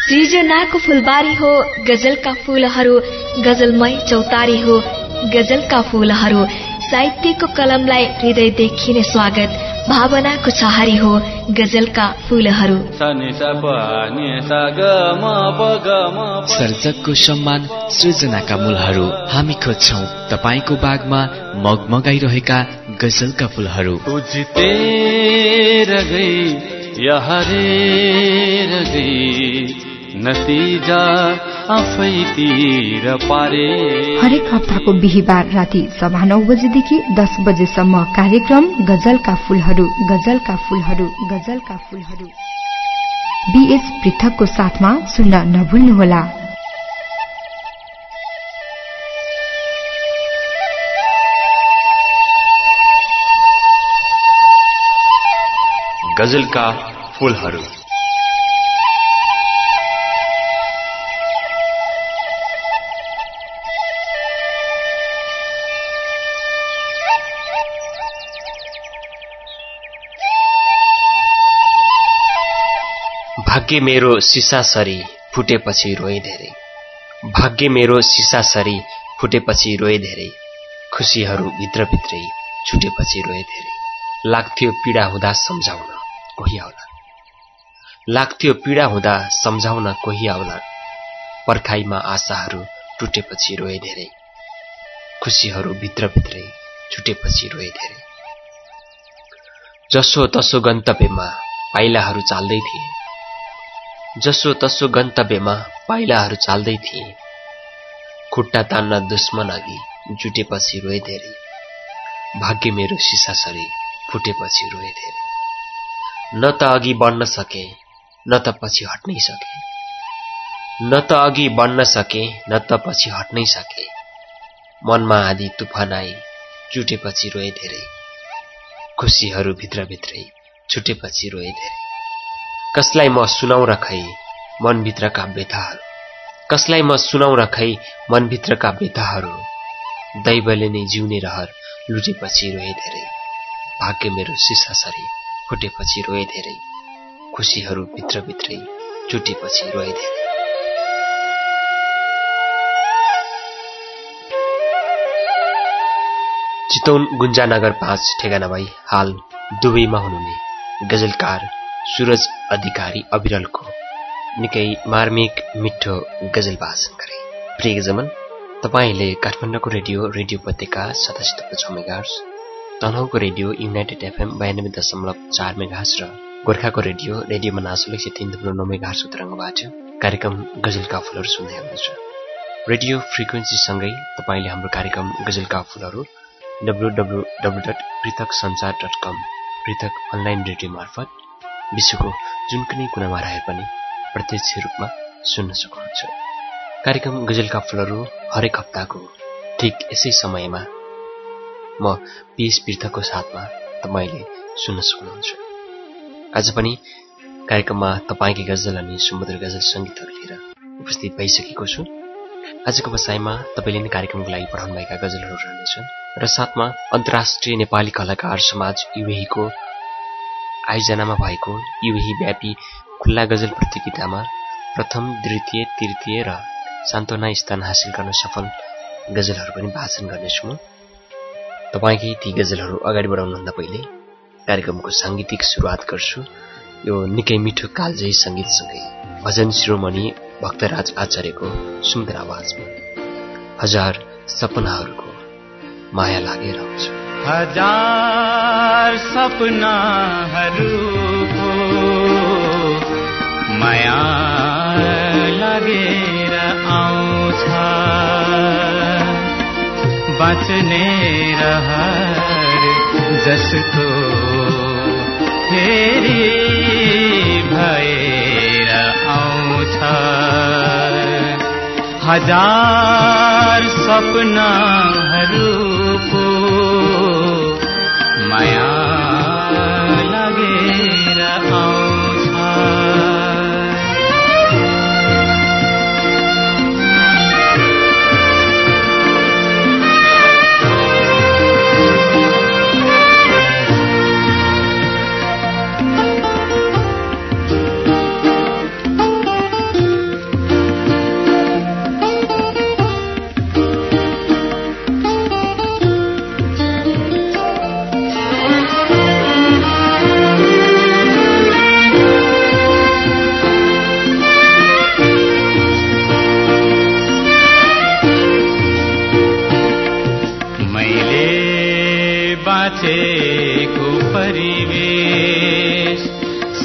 सृजनाको फुलबारी हो गजलका फूलहरू, गजलमय चौतारी हो गजलका फूलहरू। साहित्यको कलमलाई हृदयदेखि नै स्वागत, भावनाको छहारी हो गजलका फूलहरू। सर्जकको सम्मान सृजनाका मूलहरू, हामी खोज्छौं तपाईको बागमा मगमगाइरहेका गजलका फूलहरू। नतिजा आफैतिर पारे। हरेक हप्ताको बिहीबार राति 9:15 बजेदेखि 10 बजेसम्म कार्यक्रम गजलका फूलहरू, गजलका फूलहरू, गजलका फूलहरू। बीएच पृथकको साथमा सुन्न नभुल्नुहोला। गजलका फूलहरू। भाग्य मेरो सिसा सरी फुटेपछि रोए धेरै, भाग्य मेरो सिसा सरी फुटेपछि रोए धेरै, खुसीहरू भित्रभित्रै छुटेपछि रोए धेरै। लाग्थ्यो पीडा हुँदा सम्झाउन कोही आउला, लाग्थ्यो पीडा हुँदा सम्झाउन कोही आउला, पर्खाइमा आशाहरू टुटेपछि रोए धेरै, खुसीहरू भित्रभित्रै छुटेपछि रोए धेरै। जसो तसो गन्तव्यमा पाइलाहरू चाल्दै थिए, जसो तसो गन्तव्यमा पाइलाहरू चाल्दै थिए, खुट्टा तान्न दुश्मन अघि जुटेपछि रोए धेरै, भाग्य मेरो सिसा सरी फुटेपछि रोए धेरै। न त अघि बढ्न सके न त पछि हट्नै सके, न त अघि बढ्न सके न त पछि हट्नै सके, मनमा आदि तुफान आई जुटेपछि रोए धेरै, खुसीहरू भित्रभित्रै छुटेपछि रोए धेरै। कसलाई म सुनाउ रखै मनभित्रका व्यथाहरू, कसलाई म सुनाउ रखै मनभित्रका व्यथाहरू, दैवले नै जिउने रहर लुटेपछि रोए धेरै, भाग्य मेरो सिसा सरी फुटेपछि रोए धेरै, खुसीहरू भित्रभित्रै छुटेपछि रोए धेरै। चितवन गुन्जानगर 5 ठेगाना भई हाल दुबईमा हुनुहुने गजलकार सूरज अधिकारी अविरलको निकै मार्मिक मिठो गजल वाचन गरे। प्रियजमन, तपाईले काठमाडौँको रेडियो उपत्यका 87.6 मेगाहर्ज, तनहुँको रेडियो युनाइटेड एफएम 92.4 मेगाहर्ज र गोर्खाको रेडियो मनासुल 103.9 मेगाहर्ज तरङ्गबाट कार्यक्रम गजलका फूलहरू सुन्दै हुनुहुन्छ। रेडियो फ्रिक्वेन्सीसँगै तपाईले हाम्रो कार्यक्रम गजलका फूलहरू www.prithaksanchar.com पृथक अनलाइन रेडियो मार्फत विश्वको जुन कुनै कुनामा रहे पनि प्रत्यक्ष रूपमा सुन्न सक्नुहुन्छ। कार्यक्रम गजलका फूलहरू हरेक हप्ताको ठीक यसै समयमा म पीएस पृथकको साथमा तपाईले सुन्न सक्नुहुन्छ। आज पनि कार्यक्रममा तपाईकै गजल अनि सुमधुर गजल संगीतहरू लिएर उपस्थित भइसकेको छु। आजको बसाइमा तपाईले नै कार्यक्रमको लागि पठाउनुभएका गजलहरू रहनेछन् र साथमा अन्तर्राष्ट्रिय नेपाली कलाकार समाज युएहीको आयोजनामा भएको युएही व्यापी खुल्ला गजल प्रतियोगितामा प्रथम, द्वितीय, तृतीय र सान्त्वना स्थान हासिल गर्न सफल गजलहरू पनि वाचन गर्नेछु म। तपाईकै ती गजलहरू अगाडि बढाउनुभन्दा पहिले कार्यक्रमको सांगीतिक सुरुवात गर्छु। यो निकै मिठो कालजयी संगीतसँगै भजन शिरोमणि भक्तराज आचार्यको सुन्दर आवाजमा हजार सपनाहरूको माया लागेर आउँछ। हजार सपनाहरूको माया लागेर आउँछ, बाँच्ने रहर जस्तो फेरि भएर आउँछ। हजार सपनाहरूको माया लागेर आउँछ।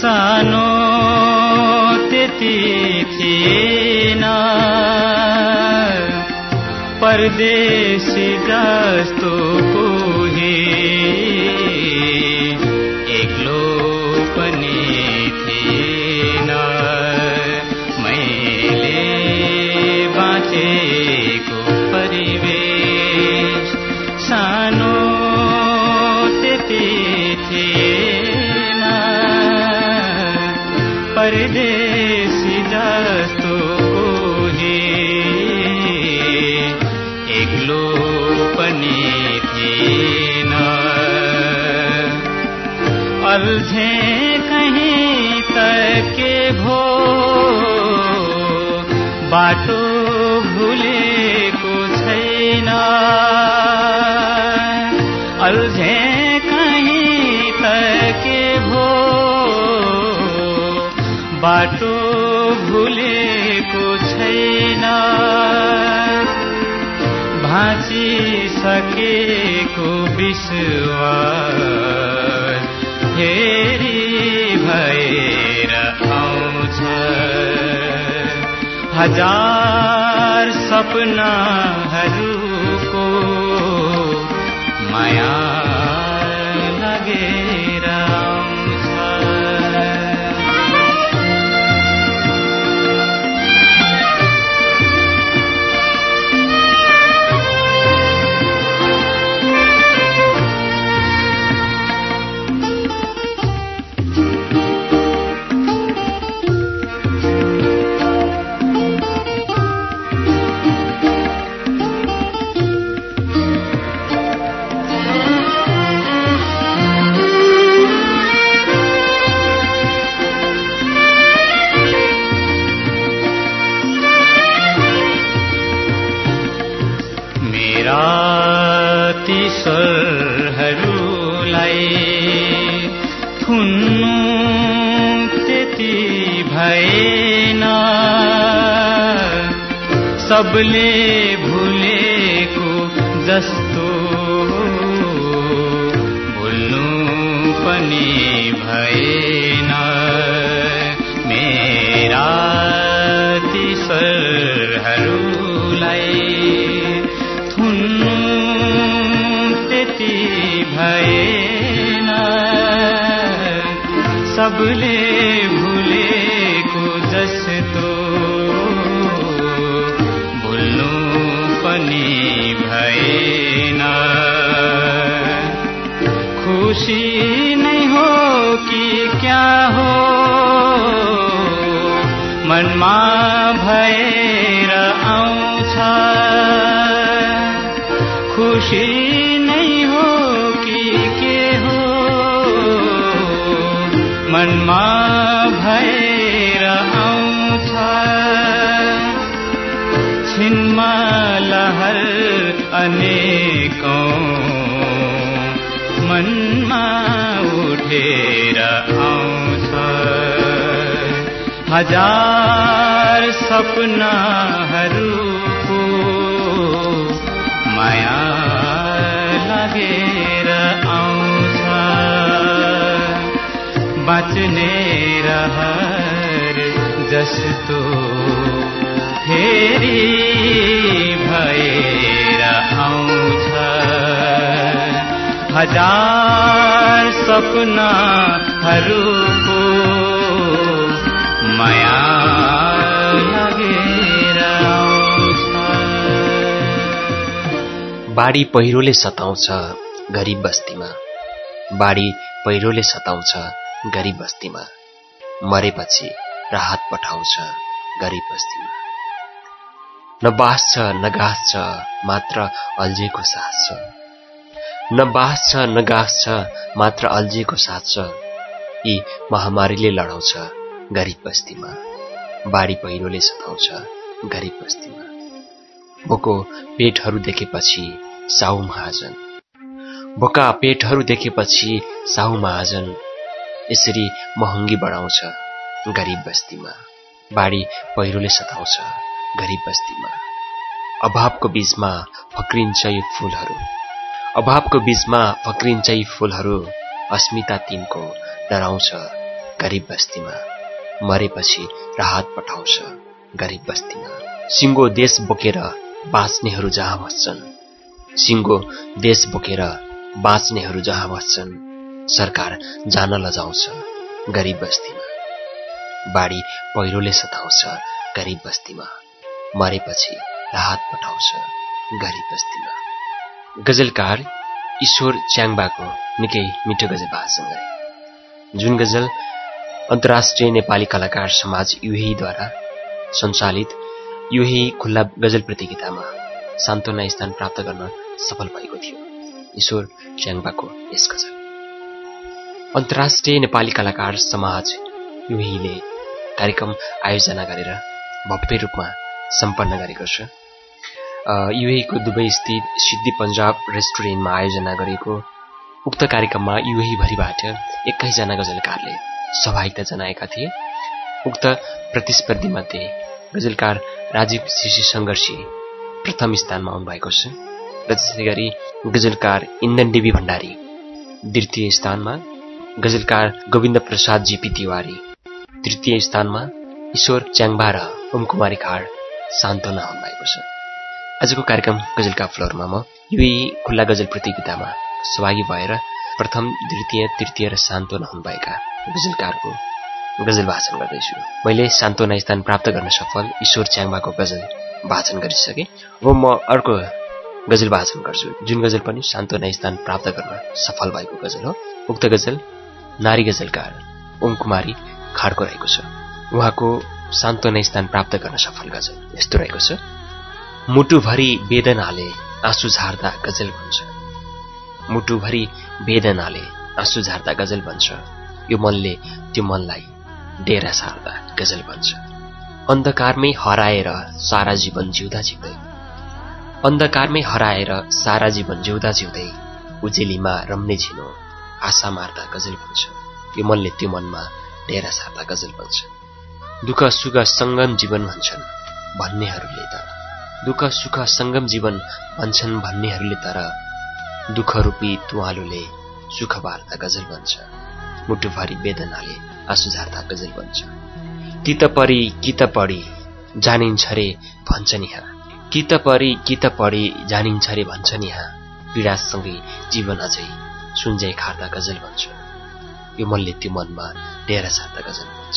सानो त्यति थिएन परदेशी जस्तो कोही एक्लो पनि थिएन मैले बाँचेको परिवेश सानो त्यति थिएन परदेशी जस्तो कोही एक्लो पनि थिएन अल्झे कहीं तक के भो बाटो भुलेको छैन अल्झे कहीं तक के भो बाटो भुलेको छैन भाँचिसकेको विश्वास फेरि भएर आउँछ हजार सपनाहरूको माया लगेर आउँछ स्वरहरूलाई थुन्नु त्यति भएन सबले भुलेको जस्तो भुल्नु पनि भएन मेरा ती स्वरहरूलाई भएन सबले भुलेको जस्तो भुल्नु पनि भएन खुसी नै हो कि क्या हो मनमा भएर आउँछ खुसी मनमा भएर आउँछ छिनमा लहर अनेकौं मनमा उठेर आउँछ हजार सपनाहरूको माया लगेर आउँछ बाँच्ने रहर जस्तो फेरि भएर आउँछ हजार सपनाहरूको माया लगेर आउँछ बाढी पहिरोले सताउँछ गरीब बस्तीमा बाढी पहिरोले सताउँछ गरीब बस्तीमा मरेपछि राहत पठाउँछ गरीब बस्तीमा न बास छ न घाँस छ मात्र अल्झेको सास छ न बास छ न घाँस छ मात्र अल्झेको सास छ यी महामारीले लडाउँछ गरीब बस्तीमा बाढी पहिरोले सताउँछ गरीब बस्तीमा बोको पेटहरू देखेपछि साहु महाजन बोका पेटहरू देखेपछि साहु महाजन यसरी महँगी बढाउँछ गरीब बस्तीमा बाढी पहिरोले सताउँछ गरीब बस्तीमा अभावको बीचमा फक्रिन्छ यी फूलहरू अभावको बीचमा फक्रिन्छ यी फूलहरू अस्मिता तिनको डराउँछ गरिब बस्तीमा, मरेपछि राहत पठाउँछ गरिब बस्तीमा। सिङ्गो देश बोकेर बाँच्नेहरू जहाँ बस्छन्, सिङ्गो देश बोकेर बाँच्नेहरू जहाँ बस्छन्, सरकार जान लजाउँछ गरिब बस्तीमा। बाढी पहिरोले सताउँछ गरिब बस्तीमा, मरेपछि राहत पठाउँछ गरिब बस्तीमा। गजलकार ईश्वर च्याङबाको निकै मिठो गजल वाचन गरे, जुन गजल अन्तर्राष्ट्रिय नेपाली कलाकार समाज युएईद्वारा सञ्चालित युएई खुल्ला गजल प्रतियोगितामा सान्त्वना स्थान प्राप्त गर्न सफल भएको थियो। ईश्वर च्याङबाको यस गजल अन्तर्राष्ट्रिय नेपाली कलाकार समाज युएईले कार्यक्रम आयोजना गरेर भव्य रूपमा सम्पन्न गरेको छ। युएईको दुबई स्थित सिद्धि पन्जाब रेस्टुरेन्टमा आयोजना गरेको उक्त कार्यक्रममा युएईभरिबाट 21 जना गजलकारले सहभागिता जनाएका थिए। उक्त प्रतिस्पर्धीमध्ये गजलकार राजीव शिशि सङ्घर्षी प्रथम स्थानमा आउनुभएको छ र त्यसै गरी गजलकार इन्दन देवी भण्डारी द्वितीय स्थानमा, गजलकार गोविन्द प्रसाद जीपी तिवारी तृतीय स्थानमा, ईश्वर च्याङबा र ओम कुमारी खाड सान्त्वना हुनुभएको छ। आजको कार्यक्रम गजलका फ्लोरमा म युएई खुल्ला गजल प्रतियोगितामा सहभागी भएर प्रथम, द्वितीय, तृतीय र सान्त्वना हुनुभएका गजलकारको गजल वाचन गर्दैछु। मैले सान्त्वना स्थान प्राप्त गर्न सफल ईश्वर च्याङबाको गजल वाचन गरिसकेँ। अब म अर्को गजल वाचन गर्छु, जुन गजल पनि सान्त्वना स्थान प्राप्त गर्न सफल भएको गजल हो। उक्त गजल नारी गजलकार ओम कुमारी खाडको रहेको छ। उहाँको सान्त्वना स्थान प्राप्त गर्न सफल गजल यस्तो रहेको छ। मुटुभरि वेदनाले आँसु झार्दा गजल भन्छ, मुटुभरि वेदनाले आँसु झार्दा गजल भन्छ, यो मनले त्यो मनलाई डेरा सार्दा गजल भन्छ। अन्धकारमै हराएर सारा जीवन जिउँदा जिउँदै, अन्धकारमै हराएर सारा जीवन जिउँदा जिउँदै उजेलीमा रम्ने झिनो आशा मार्दा गजल भन्छ, यो मनले त्यो मनमा डेरा सार्दा गजल भन्छ। दुःख सुख सङ्गम जीवन भन्छन् भन्नेहरूले त, दुःख सुख सङ्गम जीवन भन्छन् भन्नेहरूले तर दुःख रूपी तुवालुले सुख बार्दा गजल भन्छ, मुटुभरि वेदनाले आँसु झार्दा गजल भन्छ। कि त पढी जानिन्छ रे भन्छन् यहाँ, कि त पढी जानिन्छ रे भन्छन् यहाँ, पीडासँगै जीवन अझै सुन्जै खार्दा गजल भन्छ, यो मनले त्यो मनमा डेरा सार्दा गजल भन्छ।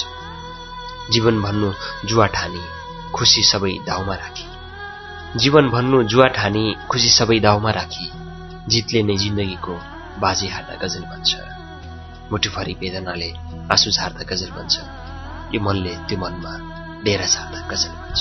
जीवन भन्नु जुवा ठानी खुसी सबै दाउमा राखी, जीवन भन्नु जुवा ठानी खुसी सबै दाउमा राखी, जितले नै जिन्दगीको बाजी हार्दा गजल भन्छ, मुटुभरि वेदनाले आँसु झार्दा गजल भन्छ, यो मनले त्यो मनमा डेरा सार्दा गजल भन्छ।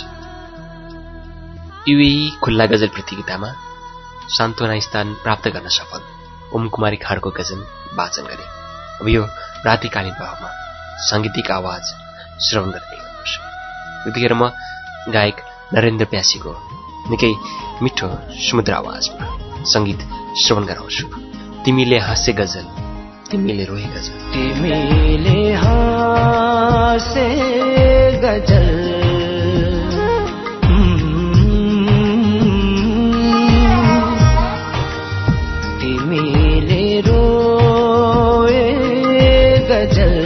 युएई खुल्ला गजल प्रतियोगितामा सान्त्वना स्थान प्राप्त गर्न सफल ओम कुमारी खाडको गजल वाचन गरे। अब यो रातिकालीन भावमा साङ्गीतिक आवाज श्रवण गर्ने गर्नुपर्छ। यतिखेर म गायक नरेन्द्र प्यासीको निकै मिठो सुमधुर आवाजमा सङ्गीत श्रवण गराउँछु। तिमीले हाँसे गजल, तिमीले रोए गजल, तिमीले हाँसे गजल, तिमीले रोए गजल,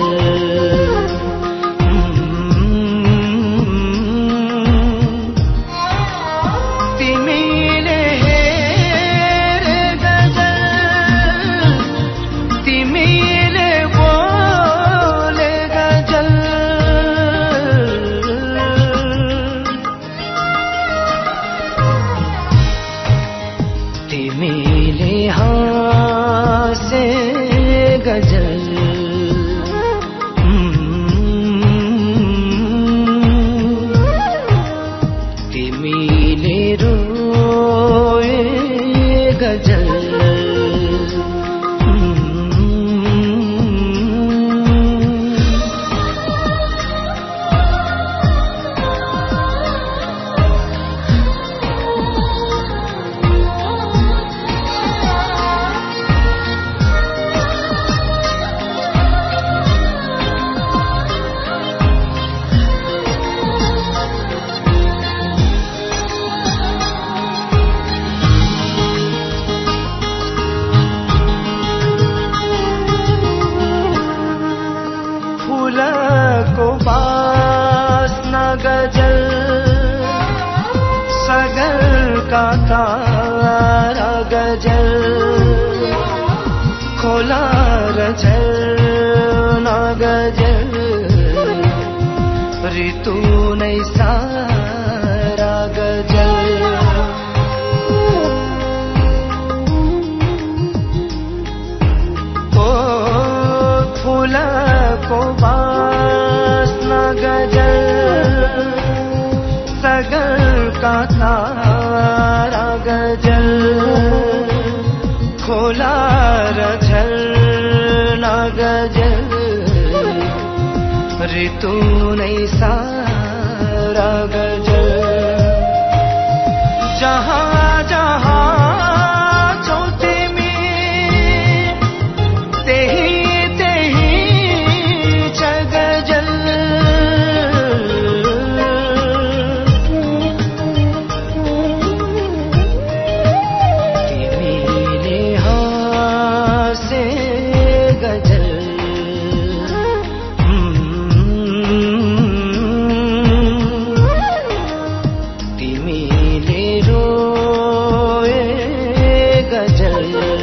तिमीले हेरे गजल, तिमीले बोले गजल, फूलको बास्ना गजल सगरका तारा गजल खोला र झरना गजल ऋतु नै सारा गजल ओ फूलको बास्ना गजल सगरका तारा गजल खोला र झरना गजल ऋतु नै सारा गजल जहाँ जहाँ छौ तिमी त्यही त्यही छ गजल तिमीले हाँसे गजल तिमीले रोए गजल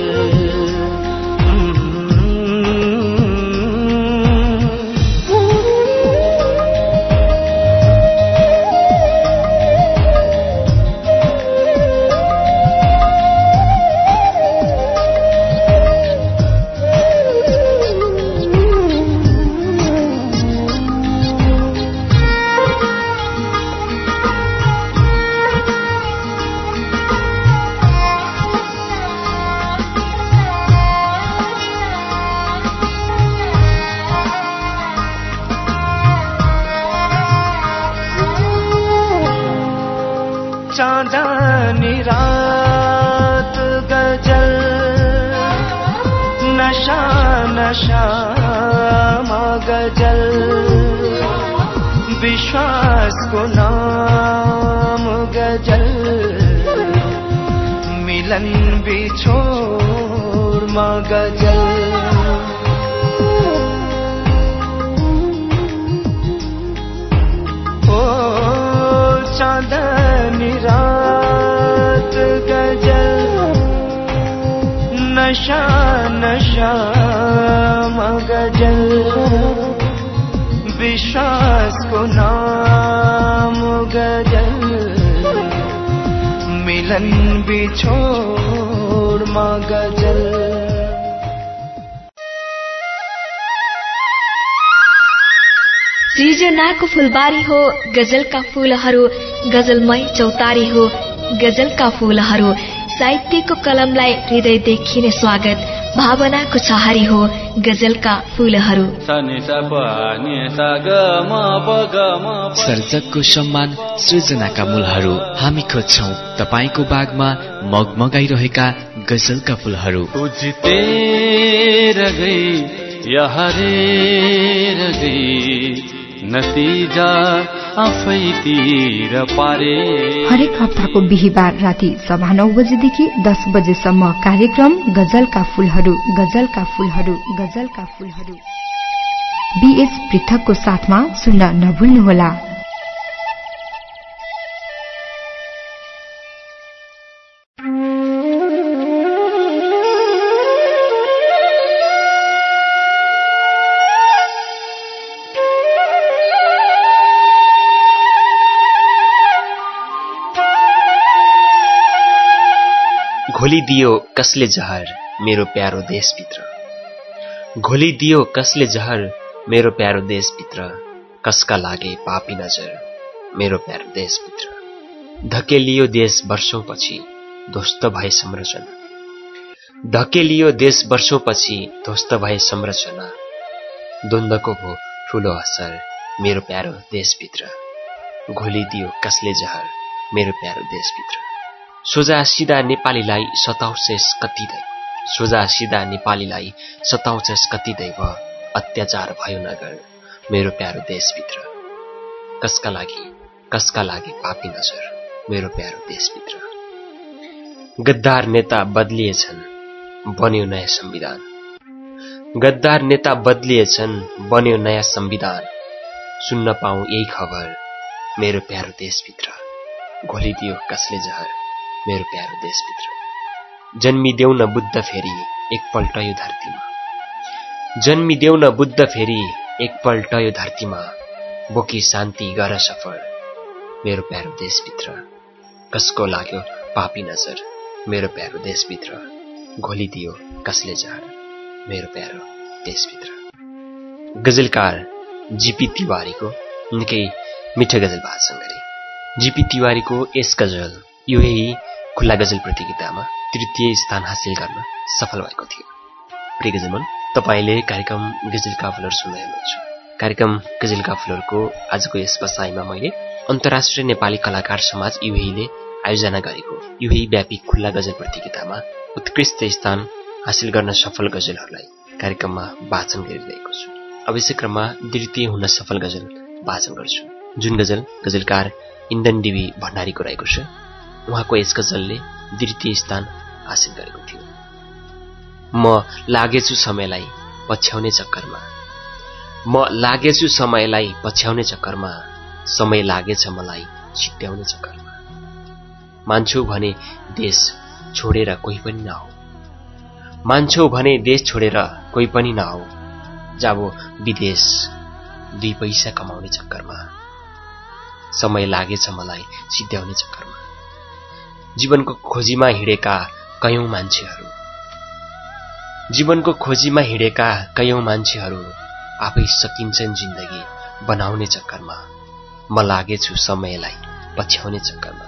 चाँदनी रात गजल नशा नशामा गजल विश्वासको नाम गजल मिलन बिछोडमा गजल ओ चाँदनी रात गजल नशा नशामा गजल विश्वासको नाम गजल मिलन बिछोडमा गजल सृजनाको फुलबारी हो गजलका फूलहरू गजलमय चौतारी हो गजलका फूलहरू साहित्यको कलमलाई हृदयदेखि नै स्वागत भावनाको छहारी हो गजलका फूलहरू सर्जकको सम्मान सृजनाका मूलहरू हामी खोज्छौं तपाईको बागमा मगमगाइरहेका गजलका फूलहरू नतिजा आफैतिर पारे। हरेक हप्ताको बिहीबार राति 9:15 बजेदेखि 10 बजेसम्म कार्यक्रम गजलका फूलहरू गजलका फूलहरू गजलका फूलहरू बीएस पृथकको साथमा सुन्न नभुल्नुहोला। घोलिदियो कसले जहर मेरो प्यारो देशभित्र, घोलिदियो कसले जहर मेरो प्यारो देशभित्र, कसका लागे पापी नजर मेरो प्यारो देशभित्र। धकेलियो देश वर्षौंपछि ध्वस्त भए संरचना, धकेलियो देश वर्षौंपछि ध्वस्त भए संरचना। द्वन्द्वको भो ठूलो असर मेरो प्यारो देशभित्र, घोलिदियो कसले जहर मेरो प्यारो देशभित्र। सोझा सिधा नेपालीलाई सताउँछेस कति दैव, सोझा सिधा नेपालीलाई सताउँछेस कति दैव। अत्याचार भयो नगर मेरो प्यारो देशभित्र, कसका लागि पापी नजर मेरो प्यारो देशभित्र। गद्दार नेता बदलिएछन् बन्यो नयाँ संविधान, गद्दार नेता बदलिएछन्, बन्यो नयाँ संविधान। सुन्न पाऊँ यही खबर, मेरो प्यारो देशभित्र घोलिदियो कसले जहर, मेरो प्यारो देशभित्र। जन्मिदेऊ न बुद्ध फेरि एकपल्ट यो धरतीमा, जन्मिदेऊ न बुद्ध फेरि एकपल्ट यो धरतीमा, बोकी शान्ति गर सफल, मेरो प्यारो देशभित्र। कसको लाग्यो पापी नजर, मेरो प्यारो देशभित्र घोलिदियो कसले जहर, मेरो प्यारो देशभित्र। गजलकार जीपी तिवारीको निकै मिठो गजल वाचन गरे। जीपी तिवारीको यस गजल युएई खुल्ला गजल प्रतियोगितामा तृतीय स्थान हासिल गर्न सफल भएको थियो। प्रिय गजलमन, तपाईले कार्यक्रम गजलका फुलहरु सुन्दै हुनुहुन्छ। कार्यक्रम गजलका फुलहरुको आजको यस बसाइमा मैले अन्तर्राष्ट्रिय नेपाली कलाकार समाज युएईले आयोजना गरेको युएई व्यापी खुल्ला गजल प्रतियोगितामा उत्कृष्ट स्थान हासिल गर्न सफल गजलहरूलाई कार्यक्रममा वाचन गरिरहेको छु। अब यसै क्रममा द्वितीय हुन सफल गजल वाचन गर्छु, जुन गजल गजलकार इन्धन डिबी भण्डारीको रहेको छ। उहाँको यस गजलले द्वितीय स्थान हासिल गरेको थियो। म लागेछु समयलाई पछ्याउने चक्करमा, म लागेछु समयलाई पछ्याउने चक्करमा, समय लागेछ मलाई छिट्याउने चक्करमा। मान्छौ भने देश छोडेर कोही पनि नआऊ, मान्छौ भने देश छोडेर कोही पनि नआऊ, जाबो विदेश दुई पैसा कमाउने चक्करमा, समय लागेछ मलाई छिट्याउने चक्करमा। जीवनको खोजीमा हिँडेका कयौं मान्छेहरू, जीवनको खोजीमा हिँडेका कयौं मान्छेहरू आफै सकिन्छन् जिन्दगी बनाउने चक्करमा, म लागेछु समयलाई पछ्याउने चक्करमा।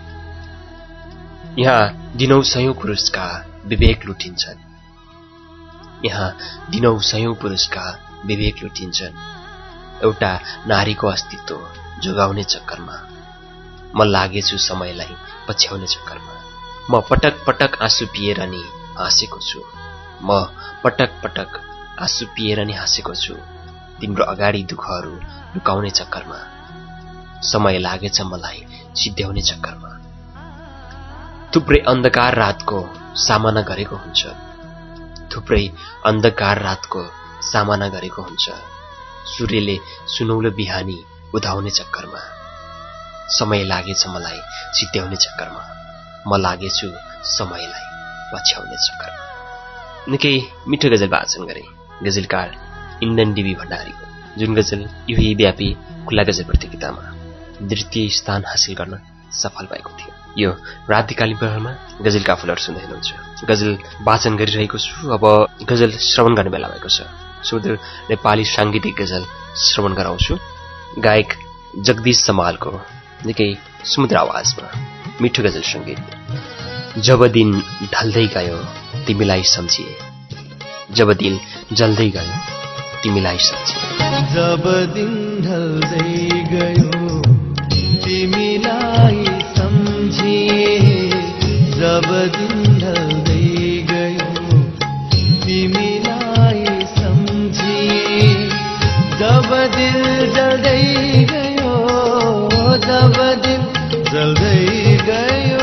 यहाँ दिनौं सयौं पुरुषका विवेक लुटिन्छन्, यहाँ दिनौं सयौं पुरुषका विवेक लुटिन्छन्, एउटा नारीको अस्तित्व जोगाउने चक्करमा, म लागेछु समयलाई पछ्याउने चक्करमा। म पटक पटक आँसु पिएर नि हाँसेको छु, म पटक पटक आँसु पिएर नि हाँसेको छु, तिम्रो अगाडि दुःखहरू लुकाउने चक्करमा, समय लागेछ मलाई सिद्ध्याउने चक्करमा। थुप्रै अन्धकार रातको सामना गरेको हुन्छ, थुप्रै अन्धकार रातको सामना गरेको हुन्छ, सूर्यले सुनौलो बिहानी उदाउने चक्करमा, समय लागेछ मलाई सिद्ध्याउने चक्करमा, म लागेछु समयलाई पछ्याउने चक्करमा। निकै मिठो गजल वाचन गरे गजलकार इन्धन डिबी भण्डारीको, जुन गजल युएई व्यापी खुल्ला गजल प्रतियोगितामा द्वितीय स्थान हासिल गर्न सफल भएको थियो। यो रातिकालीन प्रहरमा गजलका फुलहरु सुन्दै हुनुहुन्छ। गजल वाचन गरिरहेको छु। अब गजल श्रवण गर्ने बेला भएको छ। सुमधुर नेपाली सांगीतिक गजल श्रवण गराउँछु। गायक जगदीश समालको निकै सुमधुर आवाजमा मिठो गजल संगीत। जब दिन ढल्दै गयो तिमीलाई सम्झिए, जब दिन जल्दै गयो तिमीलाई सम्झिए, जब दिन ढल्दै गयो तिमीलाई सम्झिए, जब दिन ढल्दै गयो तिमीलाई सम्झिए, जब दिल जल्दै गयो, जब दिल जल्दै गयो,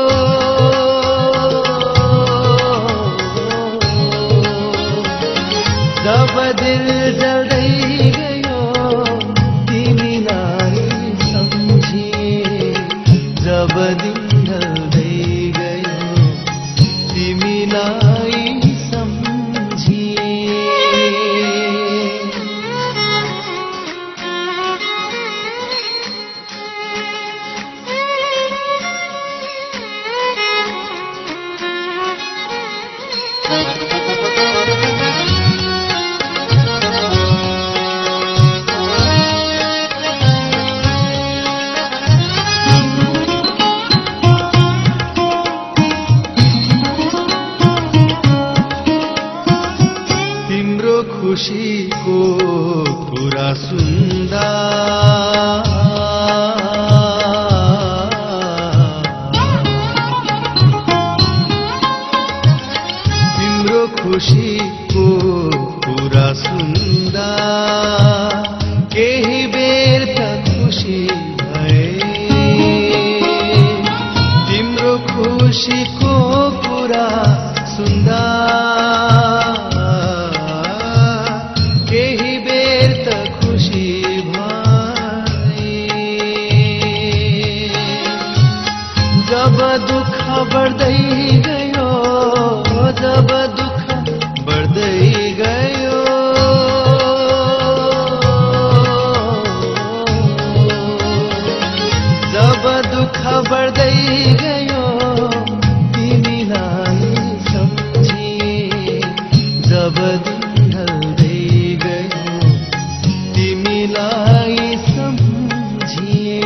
जब दिल जल्दै गयो तिमीलाई सम्झिए, जब दिन ढल्दै गयो तिमीलाई सम्झिए। खुशीको कुरा सुन्दा तिम्रो खुशीको कुरा सुन्दा केही बेर त खुसी भए, तिम्रो खुशीको कुरा सुन्दा तिमीलाई सम्झिए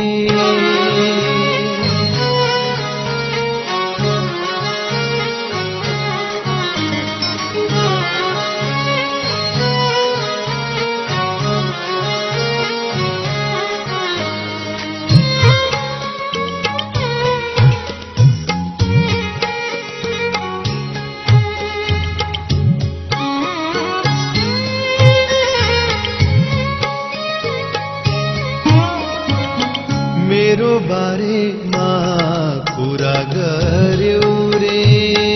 मेरो बारेमा कुरा गर्यौ रे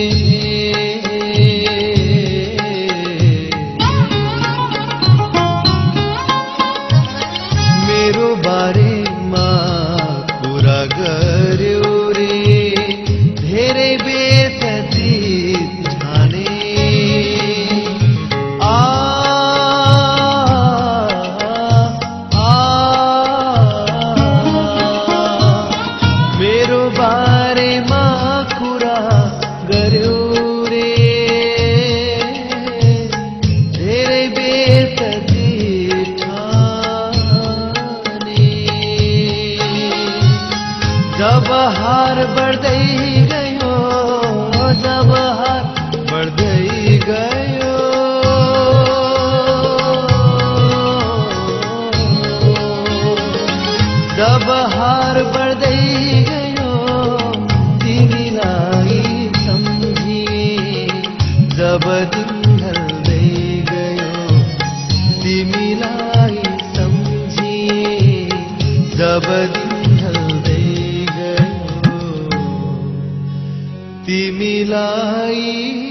मेरो बारेमा कुरा गर्यौ रे धेरै बेसती ठाने जब हार बढ्दै गयो जब हार बढ्दै गयो जब हार बढ्दै गयो तिमीलाई सम्झिए जब दिन ढल्दै गयो तिमीलाई सम्झिए जब दिन ढल्दै तिमीलाई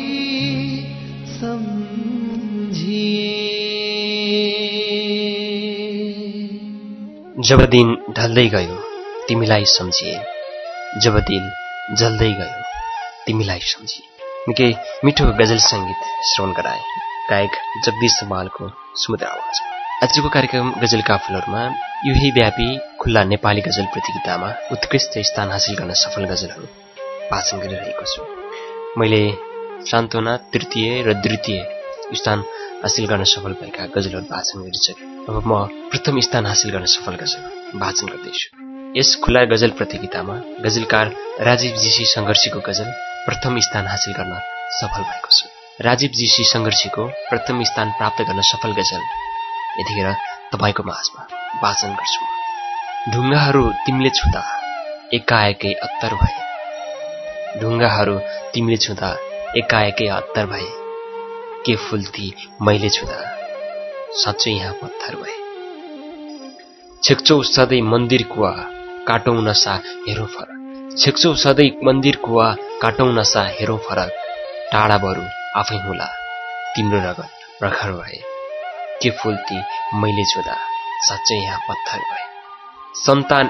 सम्झिए जब दिन ढल्दै गयो तिमीलाई सम्झिए जब दिन जल्दै गयो तिमीलाई सम्झिए। निकै मिठो गजल संगीत श्रवण गराए गायक जगदीश समालको सुमधुर आवाजमा। आजको कार्यक्रम गजलका फुलहरूमा युही व्यापी खुल्ला नेपाली गजल प्रतियोगितामा उत्कृष्ट स्थान हासिल गर्न सफल गजलहरू वाचन गरिरहेको छु। मैले सान्त्वना तृतीय र द्वितीय स्थान हासिल गर्न सफल भएका गजलहरू वाचन गरिसकेँ। अब म प्रथम स्थान हासिल गर्न सफल गजल वाचन गर्दैछु। यस खुला गजल प्रतियोगितामा गजलकार राजीव जीसी संघर्षीको गजल प्रथम स्थान हासिल गर्न सफल भएको छु। राजीव जीसी संघर्षीको प्रथम स्थान प्राप्त गर्न सफल गजल यतिखेर तपाईको माझमा वाचन गर्छु। ढुङ्गाहरू तिमीले छुँदा एकाएकै अत्तर भए ढुङ्गाहरू तिमीले छुँदा एकाएकै अत्तर भए के फुल्थी मैले छुँदा साँच्चै यहाँ पत्थर भए छेक्चौ सधैँ मन्दिर कुवा काटौँ नसा हेरौँ फरक छेक्चौ सधैँ मन्दिर कुवा काटौँ नसा हेरौँ फरक टाढा बरु आफै हुला तिम्रो रगत प्रखर भए के फुल्थी मैले छुँदा साँच्चै यहाँ पत्थर भए सन्तान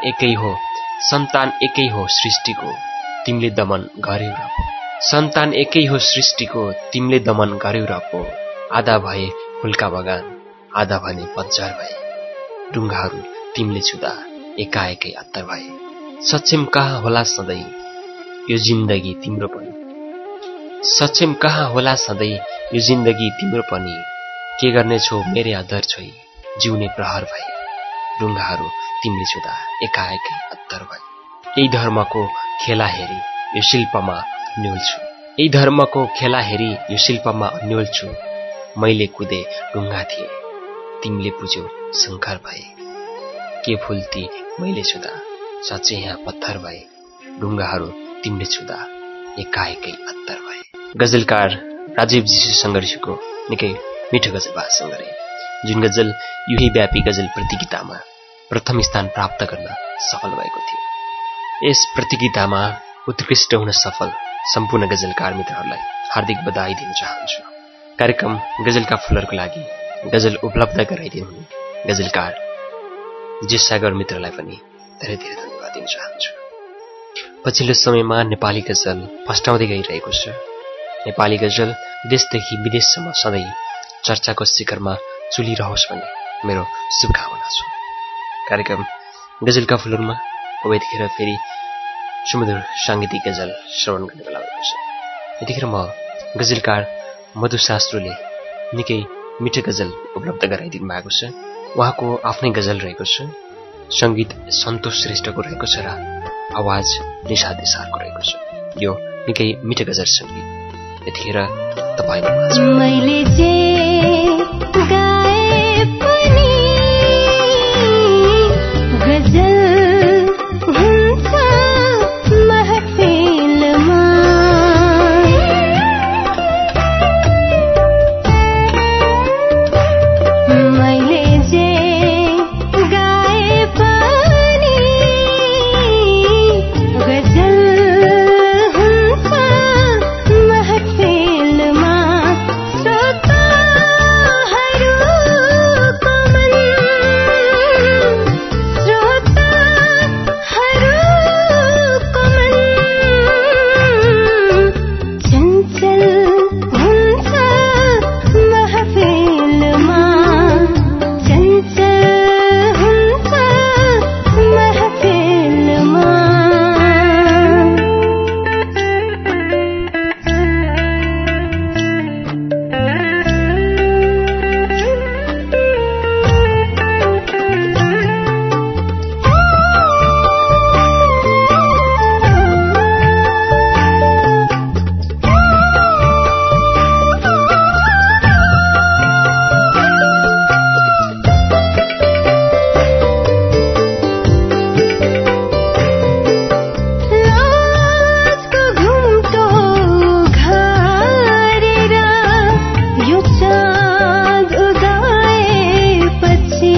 एकै हो सृष्टिको तिमीले दमन गर्यौ र पो सन्तान एकै हो सृष्टिको तिमीले दमन गर्यौ र पो आधा भए फुलका बगान आधा भने पतझर भए ढुङ्गाहरू तिमीले छुँदा एकाएकै अत्तर भए सक्षम कहाँ होला सधैँ यो जिन्दगी तिम्रो पनि सक्षम कहाँ होला सधैँ यो जिन्दगी तिम्रो पनि के गर्ने छौ मेरे अधर छोई जिउने प्रहर भए ढुङ्गाहरू तिमीले छुँदा एकाएकै अत्तर भए यही धर्मको खेला हेरी यो शिल्पमा अन्योल छु यही धर्मको खेला हेरी यो शिल्पमा अन्योल छु मैले कुदे ढुङ्गा थिए तिमीले पुज्यौ शङ्कर भए के फुल्थी मैले छुँदा साँच्चै यहाँ पत्थर भए ढुङ्गाहरू तिमीले छुँदा एकाएकै अत्तर भए। गजलकार राजीव जीसी संघर्षीको निकै मिठो गजल वाचन गरे जुन गजल युही व्यापी गजल प्रतियोगितामा प्रथम स्थान प्राप्त गर्न सफल भएको थियो। यस प्रतियोगितामा उत्कृष्ट हुन सफल सम्पूर्ण गजलकार मित्रहरूलाई हार्दिक बधाई दिन चाहन्छु। कार्यक्रम गजलका फुलहरूको लागि गजल उपलब्ध गराइदिनुहुने गजलकार जेसागर मित्रलाई पनि धेरै धेरै धन्यवाद दिन चाहन्छु। पछिल्लो समयमा नेपाली गजल फस्टाउँदै गइरहेको छ। नेपाली गजल देशदेखि विदेशसम्म सधैँ चर्चाको शिखरमा चुलिरहोस् भन्ने मेरो शुभकामना छ। कार्यक्रम गजलका फुलहरूमा अब यतिखेर फेरि सुमधुर साङ्गीतिक गजल श्रवण गर्ने बेला भएको छ। यतिखेर म गजलकार मधु शास्त्रीले निकै मिठो गजल उपलब्ध गराइदिनु भएको छ। उहाँको आफ्नै गजल रहेको छ, संगीत सन्तोष श्रेष्ठको रहेको छ र आवाज निशा देसाईको रहेको छ। यो निकै मिठो गजल संगीत यतिखेर तपाईको माझ। मैले जे गाए पनि गजल हुन्छ महफिलमा, मैले जे गाए पनि गजल हुन्छ महफिलमा, श्रोताहरूको मन चञ्चल हुन्छ महफिलमा, चञ्चल हुन्छ महफिलमा। लाजको घुम्टो घारेर यो चाँद उदाएपछि,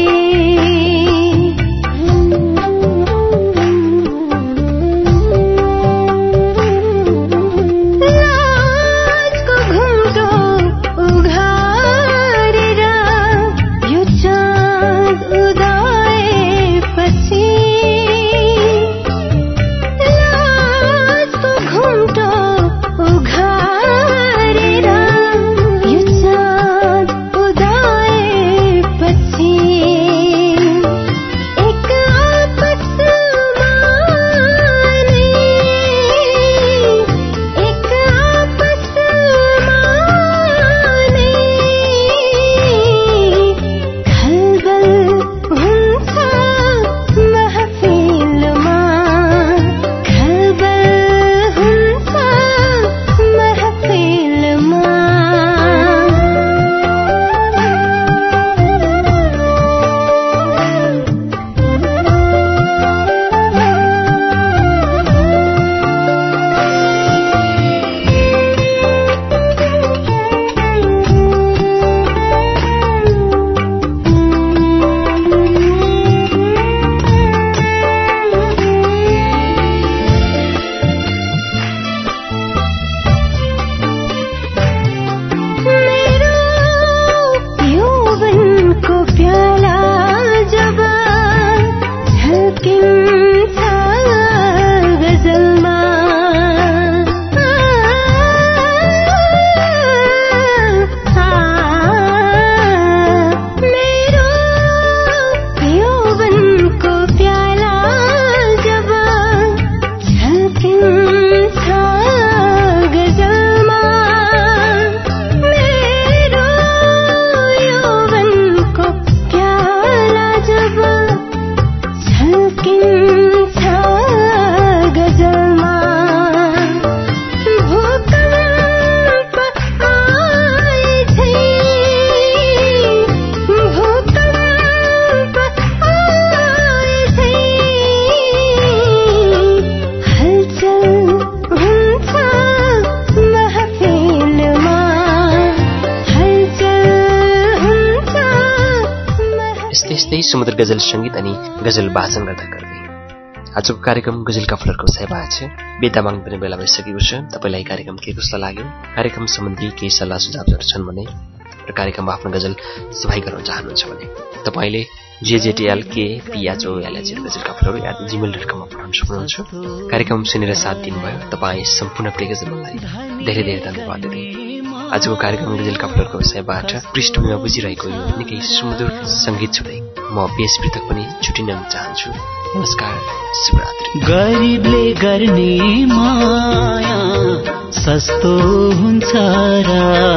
लाजको घुम्टो उघारेर यो चाँद उदाएपछि, लाजको घुम्टो उघारेर यो चाँद उदाएपछि, एक आपसमा नै, एक आपसमा नै खलबल हुन्छ महफिलमा, खलबल हुन्छ महफिलमा। मेरो यौवनको प्याला जब झल्किन्छ गजलमा, मेरो यौवनको प्याला जब झल्किन्छ गजलमा, मेरो यौवनको प्याला जब झल्किन्छ गजलमा, भूकम्प आए झै, भूकम्प आए झै हलचल हुन्छ महफिलमा, हलचल हुन्छ यस्तै यस्तै सुमधुर गजल संगीत अनि गजल वाचन गर्दा गर्दै आजको कार्यक्रम गजलका फुलहरूको सेवा छ। बेता माग्ने बेला भइसकेको छ। तपाईँलाई कार्यक्रम के कस्तो लाग्यो, कार्यक्रम सम्बन्धी केही सल्लाह सुझावहरू छन् भने र कार्यक्रममा आफ्नो गजल सफाई गर्न चाहनुहुन्छ भने तपाईँले JJTLKPHOLH गजलका फुलहरू @gmail.com मा पठाउन सक्नुहुन्छ। कार्यक्रम सुनेर साथ दिनुभयो तपाईँ सम्पूर्ण प्रिय गजललाई धेरै धेरै धन्यवाद दिँदै आजको कार्यक्रम गजलका फुलहरूको विषयबाट पृष्ठभूमिमा बुझिरहेको यो निकै सुमधुर सङ्गीत छुट्दै म पेश पृथक पनि छुटिन चाहन्छु। नमस्कार, शुभरात्रि। गरिबले गर्ने माया सस्तो हुन्छ र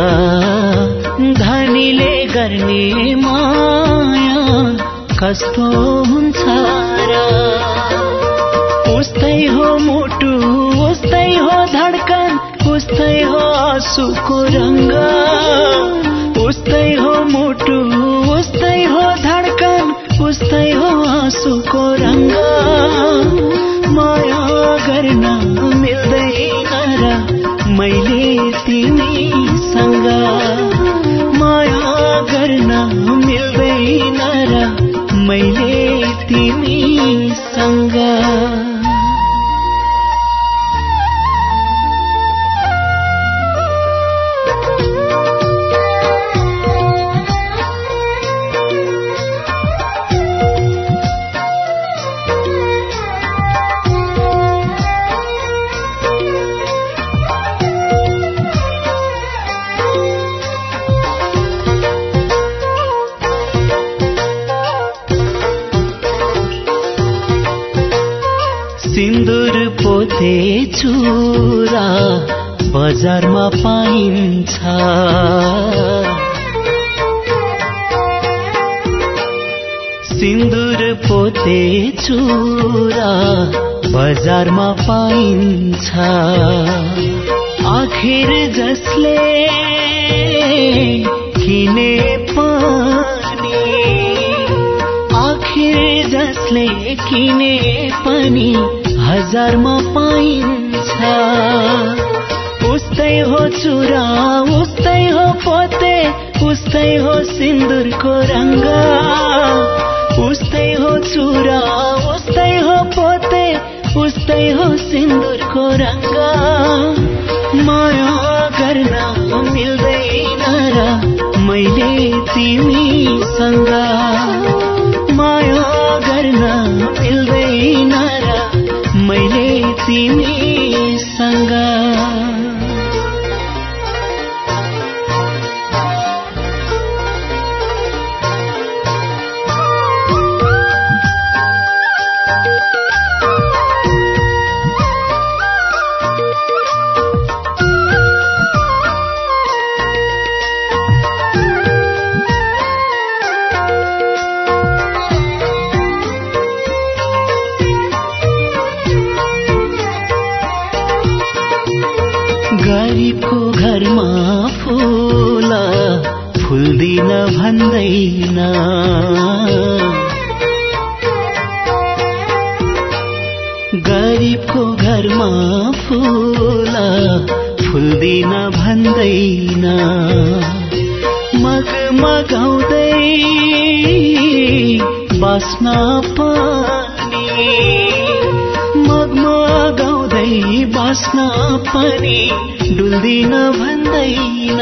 धनीले गर्ने माया कस्तो हुन्छ र उस्तै हो मुटु उस्तै हो धड्कन उस्तै हो आँसुको रङ्ग उस्तै हो मुटु उस्तै हो धड्कन उस्तै हो आँसुको रङ्ग माया गर्न मिल्दैन र मैले तिमीसँग माया गर्न मिल्दैन र मैले तिमीसँग सिन्दुर पोते चुरा बजारमा पाइन्छ सिन्दुर पोते चुरा बजारमा पाइन्छ आखिर जसले किने पनि आखिर जसले किने पनि हजारमा पाइन्छ उस्तै हो चुरा उस्तै हो पोते उस्तै हो सिन्दुरको रङ्ग उस्तै हो चुरा उस्तै हो पोते उस्तै हो सिन्दुरको रङ्ग माया गर्न मिल्दैन र मैले तिमीसँग माया गर्न मिल्दैन र मैले तिमीसँग गरिबको घरमा फूल फुल्दिन भन्दैन गरिबको घरमा फूल फुल्दिन भन्दैन मगमगाउँदै बस्न पनि मगमगाउँदै बस्न पनि डुल्दिन भन्दैन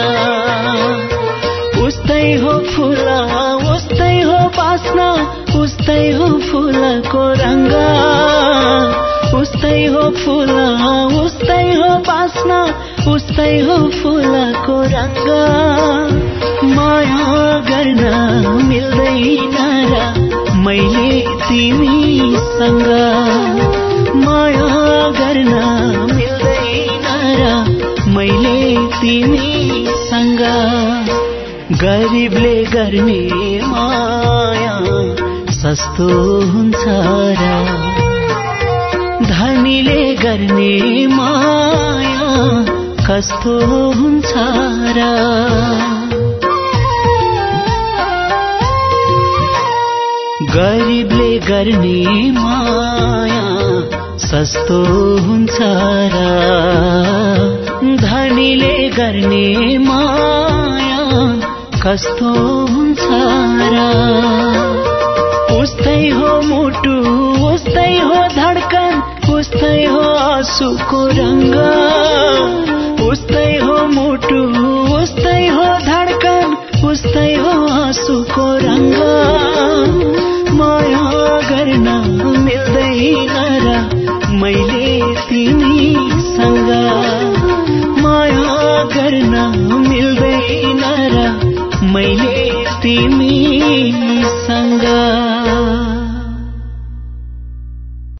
उस्तै हो फूल उस्तै हो बास्ना उस्तै हो फूलको रङ्ग उस्तै हो फूल उस्तै हो बास्ना उस्तै हो फूलको रङ्ग माया गर्न मिल्दैन र मैले तिमीसँग माया गर्न मिल्दैन र मैले तिमीसँग गरिबले गर्ने माया सस्तो हुन्छ र धनीले गर्ने माया कस्तो हुन्छ र गरिबले गर्ने माया सस्तो हुन्छ र धनीले गर्ने माया कस्तो हुन्छ र उस्तै हो मुटु उस्तै हो धड्कन उस्तै हो आँसुको रङ्ग उस्तै हो मुटु उस्तै हो धड्कन उस्तै हो आँसुको रङ्ग माया गर्न मिल्दैन र मैले तिमीसँग माया गर्न गर्न मिल्दैन र मैले तिमीसँग